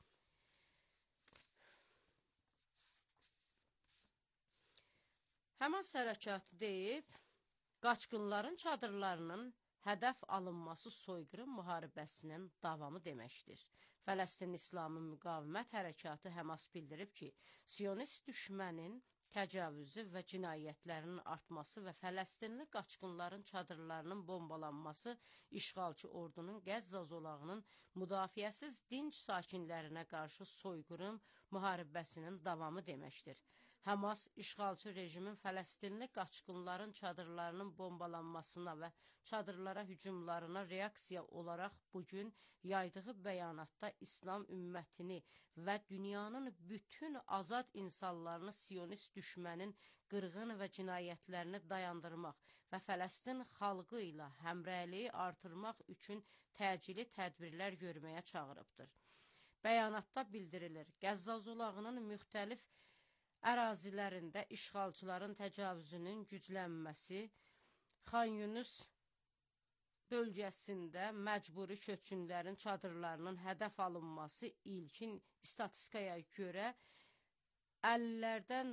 Həmas hərəkatı deyib, qaçqınların çadırlarının hədəf alınması soyqırım müharibəsinin davamı deməkdir. Fələstin İslamı Müqavimət Hərəkatı Həmas bildirib ki, Siyonist düşmənin təcavüzü və cinayətlərinin artması və Fələstinli qaçqınların çadırlarının bombalanması işğalçı ordunun Qəzza zolağının müdafiəsiz dinc sakinlərinə qarşı soyqırım müharibəsinin davamı deməkdir. Həmas işğalçı rejimin Fələstinli qaçqınların çadırlarının bombalanmasına və çadırlara hücumlarına reaksiya olaraq bugün yaydığı bəyanatda İslam ümmətini və dünyanın bütün azad insanlarını Siyonist düşmənin qırğın və cinayətlərini dayandırmaq və Fələstin xalqı ilə həmrəyliyi artırmaq üçün təcili tədbirlər görməyə çağırıbdır. Bəyanatda bildirilir, Qəzza zolağının müxtəlif ərazilərində işğalçıların təcavüzünün güclənməsi, Xan Yunus bölgəsində məcburi köçkünlərin çadırlarının hədəf alınması ilkin statistikaya görə 50-lərdən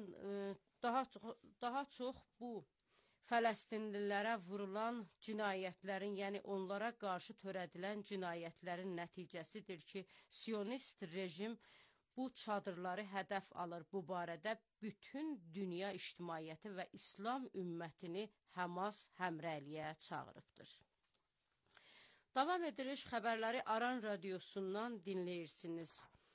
daha çox bu Fələstinlilərə vurulan cinayətlərin, yəni onlara qarşı törədilən cinayətlərin nəticəsidir ki, Siyonist rejim bu çadırları hədəf alır. Bu barədə bütün dünya ictimaiyyəti və İslam ümmətini Həmas həmrəyliyə çağırıbdır. Davam edirik, xəbərləri Aran radiosundan dinləyirsiniz.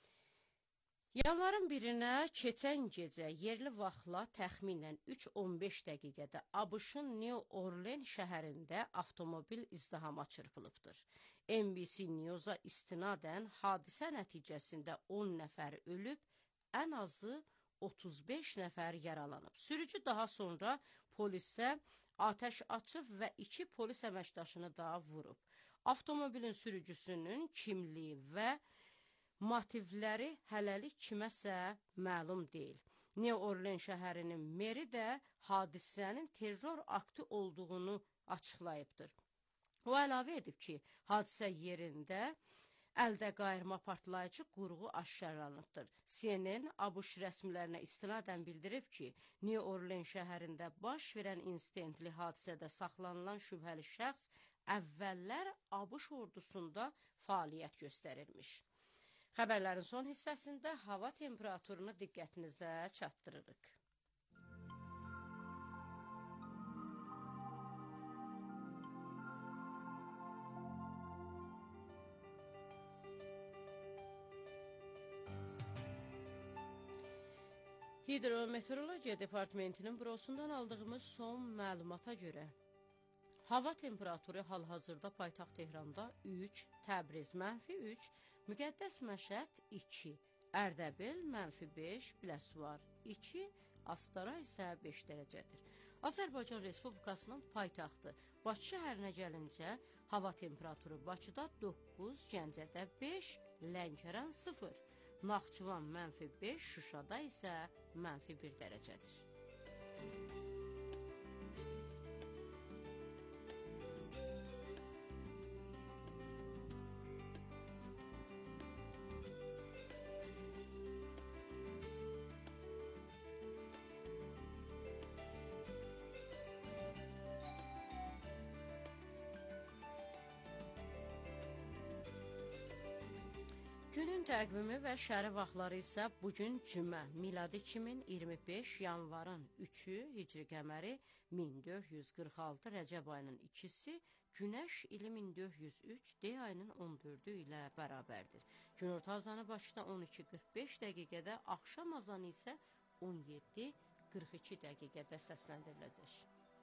Yanvarın 1-nə keçən gecə yerli vaxtla təxminən 3:15 dəqiqədə ABŞ-ın New Orleans şəhərində avtomobil izdihama çırpılıbdır. NBC News-a istinadən hadisə nəticəsində 10 nəfər ölüb, ən azı 35 nəfər yaralanıb. Sürücü daha sonra polisə atəş açıb və 2 polis əməkdaşını da vurub. Avtomobilin sürücüsünün kimliyi və motivləri hələlik kiməsə məlum deyil. New Orleans şəhərinin meri də hadisənin terror aktı olduğunu açıqlayıbdır. O əlavə edib ki, hadisə yerində əldə qayırma partlayıcı qurğu aşkarlanıbdır. CNN ABŞ rəsmilərinə istinadən bildirib ki, New Orleans şəhərində baş verən insidentli hadisədə saxlanılan şübhəli şəxs əvvəllər ABŞ ordusunda fəaliyyət göstərirmiş. Xəbərlərin son hissəsində hava temperaturunu diqqətinizə çatdırırıq. Hidrometeorologiya Departamentinin bürosundan aldığımız son məlumata görə hava temperaturu hal-hazırda paytaxt Tehranda 3, Təbriz -3, Müqəddəs Məşəd 2, Ərdəbil -5, Biləsuvar 2, Astara isə 5 dərəcədir. Azərbaycan Respublikasının paytaxtı Bakı şəhərinə gəlincə hava temperaturu Bakıda 9, Gəncədə 5, Lənkəran 0, Naxçıvan -5, Şuşada isə -1 dərəcədir. Günün təqvimi və şəri vaxtları isə bugün cümə, miladi 2025 yanvarın 3-ü, hicri qəməri 1446 Rəcəb ayının 2-si, Günəş ili 1403 D ayının 14-ü ilə bərabərdir. Günorta azanı Bakıda 12:45 dəqiqədə, axşam azanı isə 17:42 dəqiqədə səsləndiriləcək.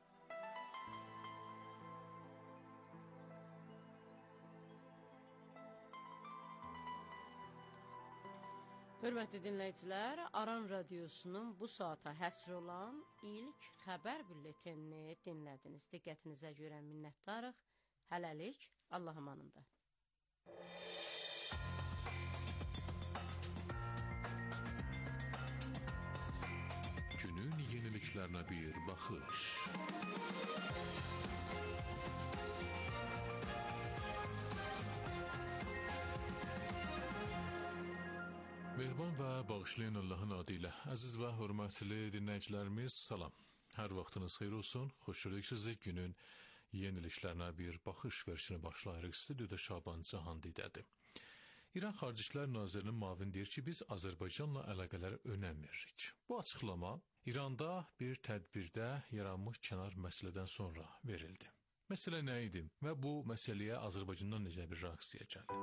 Hörmətli dinləyicilər, Aran Radiosunun bu saata həsr olan ilk xəbər bülletenini dinlədiniz. Diqqətinizə görə minnətdarıq. Hələlik, Allah amanında. Günün yeniliklərine bir baxış. Mehriban və bağışlayan Allahın adı ilə əziz və hörmətli dinləyicilərimiz, salam. Hər vaxtınız xeyir olsun. Xoş gördük sizi. Günün yeniliklərinə bir baxış verişini başlayırıq. Stüdyoda Şaban Cahandidədir. İran Xarici İşlər Nazirinin müavini deyir ki, biz Azərbaycanla əlaqələrə önəm veririk. Bu açıqlama İranda bir tədbirdə yaranmış kənar məsələdən sonra verildi. Məsələ nə idi və bu məsələyə Azərbaycandan necə bir reaksiya gəldi?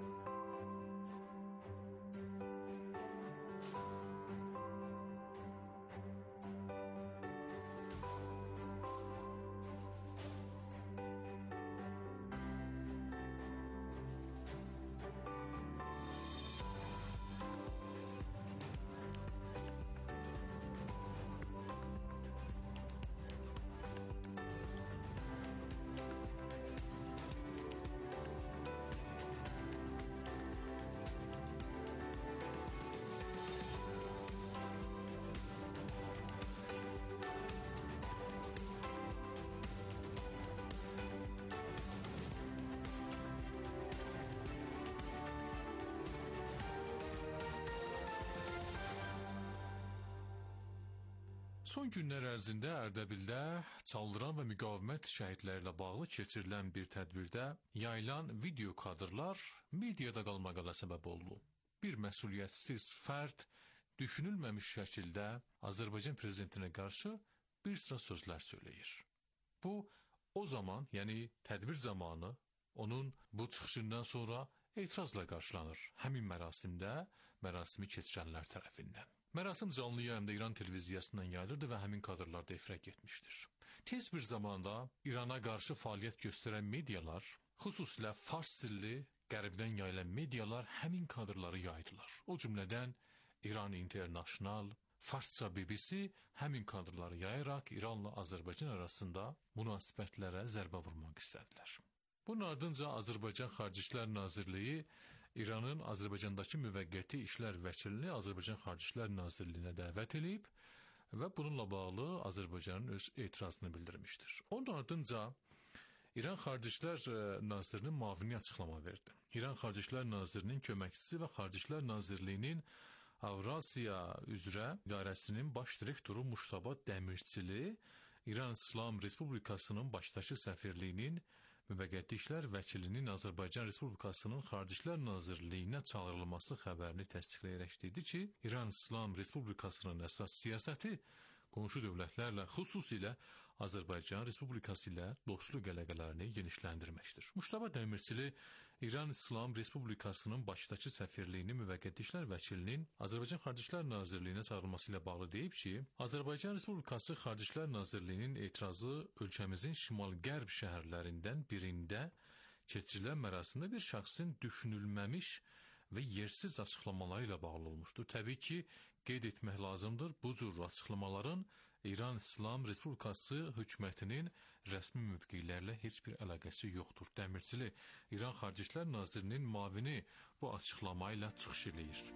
Son günlər ərzində Ərdəbildə Çaldıran və müqavimət şəhidləri ilə bağlı keçirilən bir tədbirdə yayılan video kadrlar mediada qalmaqala səbəb oldu. Bir məsuliyyətsiz fərd düşünülməmiş şəkildə Azərbaycan prezidentinə qarşı bir sıra sözlər söyləyir. Bu, o zaman, yəni tədbir zamanı onun bu çıxışından sonra etirazla qarşılanır həmin mərasimdə mərasimi keçirənlər tərəfindən. Mərasim canlı yayımda İran televiziyasından yayılırdı və həmin kadrlarda efirə getmişdir. Tez bir zamanda İrana qarşı fəaliyyət göstərən medialar, xüsusilə fars dilli qərbdən yayılan medialar həmin kadrları yaydılar. O cümlədən İran International, Farsça BBC həmin kadrları yayaraq İranla Azərbaycan arasında münasibətlərə zərbə vurmaq istədilər. Bunun ardınca Azərbaycan Xarici İşlər Nazirliyi İranın Azərbaycandakı müvəqqəti işlər vəkilini Azərbaycan Xarici İşlər Nazirliyinə dəvət edib və bununla bağlı Azərbaycanın öz etirazını bildirmişdir. Onun ardınca İran Xarici İşlər Nazirinin müavini açıqlama verdi. İran Xarici İşlər Nazirinin köməkçisi və Xarici İşlər Nazirliyinin Avrasiya üzrə idarəsinin baş direktoru Muştaba Dəmirçili İran İslam Respublikasının başdakı səfirliyinin müvəqqəti işlər vəkilinin Azərbaycan Respublikasının Xarici İşlər Nazirliyinə çağırılması xəbərini təsdiqləyərək dedi ki, İran İslam Respublikasının əsas siyasəti qonşu dövlətlərlə, xüsusilə Azərbaycan Respublikası ilə dostluq əlaqələrini genişləndirməkdir. Muştaba Dəmirçili İran İslam Respublikasının başdakı səfirliyinin müvəqqəti işlər vəkilinin Azərbaycan Xarici İşlər Nazirliyinə çağırılması ilə bağlı deyib ki, Azərbaycan Respublikası Xarici İşlər Nazirliyinin etirazı ölkəmizin şimal-qərb şəhərlərindən birində keçirilən mərasimdə bir şəxsin düşünülməmiş və yersiz açıqlamaları ilə bağlı olmuşdur. Təbii ki, qeyd etmək lazımdır, bu cür açıqlamaların İran İslam Respublikası hökumətinin rəsmi mövqelərlə heç bir əlaqəsi yoxdur. Dəmirçili İran Xarici İşlər Nazirinin müavini bu açıqlama ilə çıxış eləyir.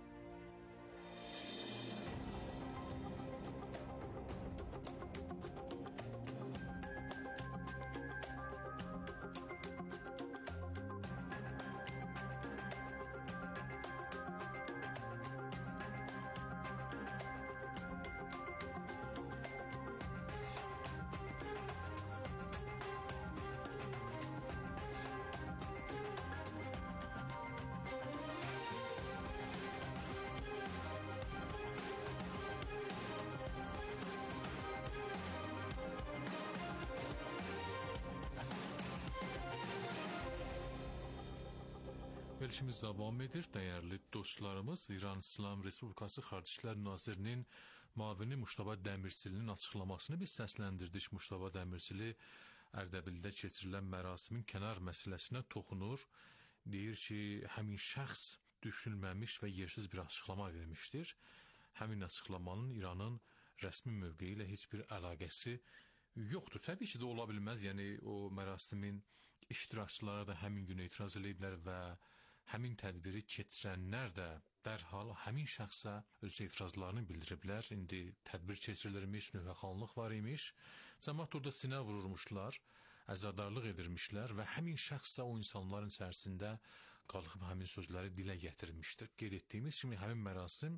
verilişimiz devam edir. Değerli dostlarımız, İran İslam Respublikası Xarici Nazirinin Mavini Muştaba Dəmirçilinin açıqlamasını biz səsləndirdik. Muştaba Dəmirçili Ərdəbildə keçirilən mərasimin kənar məsələsinə toxunur. Deyir ki, həmin şəxs düşünülməmiş və yersiz bir açıqlama vermişdir. Həmin açıqlamanın İranın rəsmi mövqeyi ilə heç bir əlaqəsi yoxdur. Təbii ki də ola bilməz. Yəni o mərasimin iştirakçıları da həmin gün etiraz ediblər və həmin tədbiri keçirənlər də dərhal həmin şəxsə öz etirazlarını bildiriblər. İndi tədbir keçirilirmiş, nüvəxanlıq var imiş. Cəmaət orada sinə vururmuşlar, əzadarlıq edirmişlər və həmin şəxsə o insanların içərisində qalxıb həmin sözləri dilə gətirmişdir. Qeyd etdiyimiz kimi həmin mərasim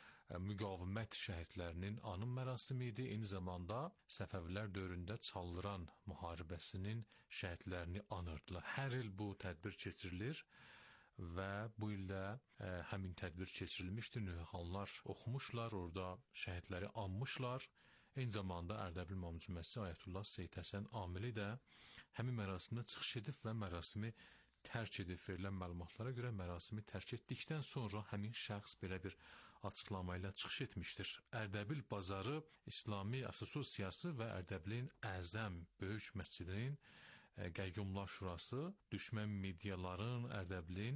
müqavimət şəhidlərinin anım mərasimi idi. Eyni zamanda Səfəvilər dövründə Çaldıran müharibəsinin şəhidlərini anırdılar. Hər il bu tədbir keçirilir və bu ildə həmin tədbir keçirilmişdi. Nüvəxanlar oxumuşlar, orada şəhidləri anmışlar. Eyni zamanda Ərdəbil İmam Cüməsi Ayətullah Seyid Həsən Amili də həmin mərasimdə çıxış edib və mərasimi tərk edib. Verilən məlumatlara görə mərasimi tərk etdikdən sonra həmin şəxs belə bir açıqlama ilə çıxış etmişdir. Ərdəbil bazarı İslami Assosiasiyası və Ərdəbilin Əzəm Böyük Məscidinin Qəyyumlar Şurası düşmən mediaların Ərdəbilin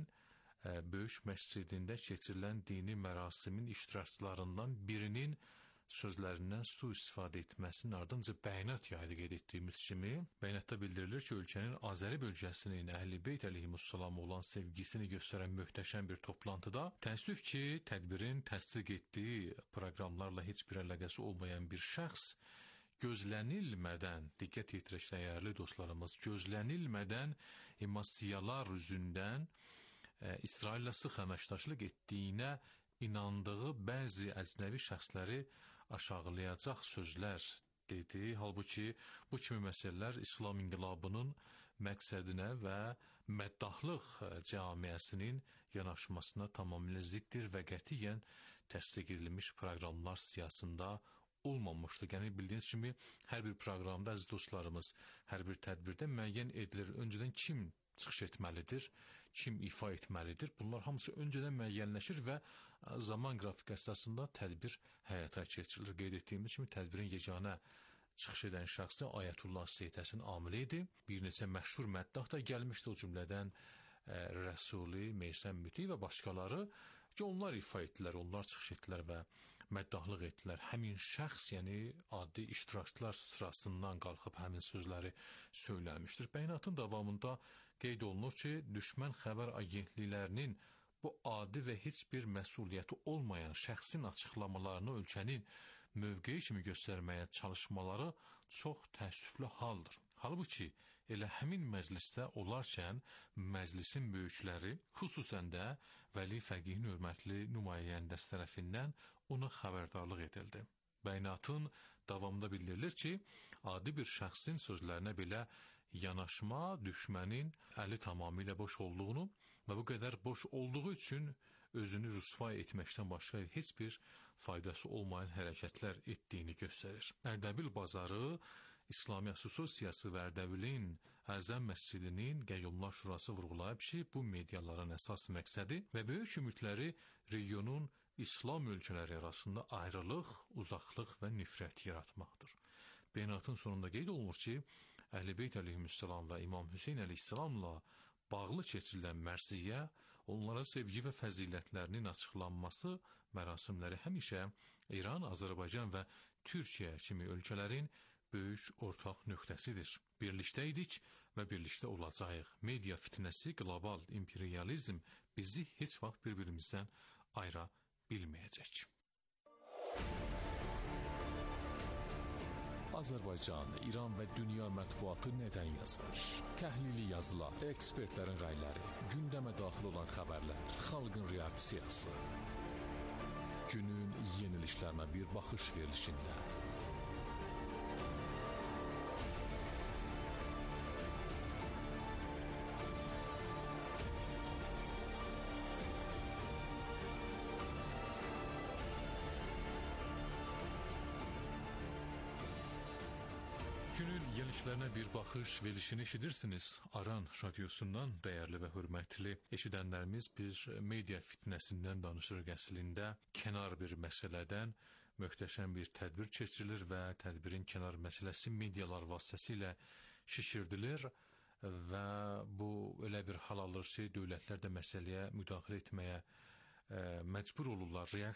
Böyük Məscidində keçirilən dini mərasimin iştirakçılarından birinin sözlərindən sui-istifadə etməsinin ardınca bəyanat yaydı. Qeyd etdiyimiz kimi, bəyanatda bildirilir ki, ölkənin Azəri bölgəsinin Əhl-i Beyt əleyhimussalam olan sevgisini göstərən möhtəşəm bir toplantıda təəssüf ki, tədbirin təsdiq etdiyi proqramlarla heç bir əlaqəsi olmayan bir şəxs gözlənilmədən, diqqət yetirək dəyərli dostlarımız, gözlənilmədən emosiyalar üzündən İsraillə sıx əməkdaşlıq etdiyinə inandığı bəzi əcnəbi şəxsləri aşağılayacaq sözlər dedi. Halbuki bu kimi məsələlər İslam inqilabının məqsədinə və məddahlıq cəmiyyəsinin yanaşmasına tamamilə ziddir və qətiyyən təsdiq edilmiş proqramlar siyasında olmamışdı. Yəni bildiyiniz kimi hər bir proqramda əziz dostlarımız, hər bir tədbirdə müəyyən edilir. Öncədən kim çıxış etməlidir, kim ifa etməlidir? Bunlar hamısı öncədən müəyyənləşir və zaman qrafik əsasında tədbir həyata keçirilir. Qeyd etdiyimiz kimi tədbirin yeganə çıxış edən şəxsi Ayətullah Seyid Həsən Amili idi. Bir neçə məşhur məddah da gəlmişdi, o cümlədən Rəsuli, Meysəm Müti və başqaları ki, onlar ifa etdilər, onlar çıxış etdilər və məddahlıq etdilər. Həmin şəxs, yəni adi iştirakçılar sırasından qalxıb həmin sözləri söyləmişdir. Bəyanatın davamında qeyd olunur ki, düşmən xəbər agentliklərinin bu adi və heç bir məsuliyyəti olmayan şəxsin açıqlamalarını ölkənin mövqeyi kimi göstərməyə çalışmaları çox təəssüflü haldır. Halbuki elə həmin məclisdə olarkən məclisin böyükləri, xüsusən də Vəli Fəqihin hörmətli nümayəndəsi tərəfindən ona xəbərdarlıq edildi. Bəyanatın davamında bildirilir ki, adi bir şəxsin sözlərinə belə yanaşma düşmənin əli tamamilə boş olduğunu və bu qədər boş olduğu üçün özünü rüsva etməkdən başqa heç bir faydası olmayan hərəkətlər etdiyini göstərir. Ərdəbil bazarı İslami Assosiasiyası və Ərdəbilin Əzəm Məscidinin Qəyyumlar Şurası vurğulayıb ki, bu mediaların əsas məqsədi və böyük ümidləri regionun İslam ölkələri arasında ayrılıq, uzaqlıq və nifrət yaratmaqdır. Bəyanatın sonunda qeyd olunur ki, Əhl-i Beyt əleyhissalam və İmam Hüseyn əleyhissalamla bağlı keçirilən mərsiyə, onlara sevgi və fəzilətlərinin açıqlanması mərasimləri həmişə İran, Azərbaycan və Türkiyə kimi ölkələrin böyük ortaq nöqtəsidir. Birlikdə idik və birlikdə olacağıq. Media fitnəsi, qlobal imperializm bizi heç vaxt bir-birimizdən ayıra bilməyəcək. Azərbaycan, İran və dünya mətbuatı nədən yazar? Təhlili yazılar, ekspertlərin rəyləri, gündəmə daxil olan xəbərlər, xalqın reaksiyası. Günün yenilişlərinə bir baxış verilişində. Günün yeniliklerine bir bakış verilişini eşidirsiniz. Aran radyosundan değerli ve hürmetli eşidenlerimiz bir medya fitnesinden danışırıq əslində. Kenar bir meseleden möhtəşəm bir tədbir keçirilir və tədbirin kenar məsələsi medialar vasitəsilə şişirdilir və bu elə bir hal alır ki, dövlətlər də məsələyə müdaxilə etməyə məcbur olurlar, reaksiya